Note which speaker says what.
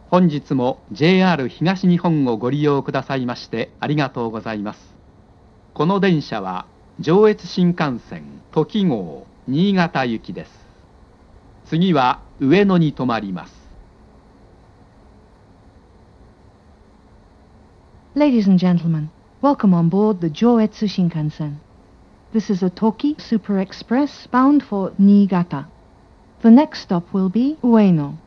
Speaker 1: 本日も JR 東日本をご利用くださいましてありがとうございます。この電車は上越新幹線とき号新潟行きです。次は上野に停まります。
Speaker 2: Ladies and gentlemen, welcome on board the Joetsu Shinkansen. This is a Toki Super Express bound for Niigata. The next stop will be Ueno.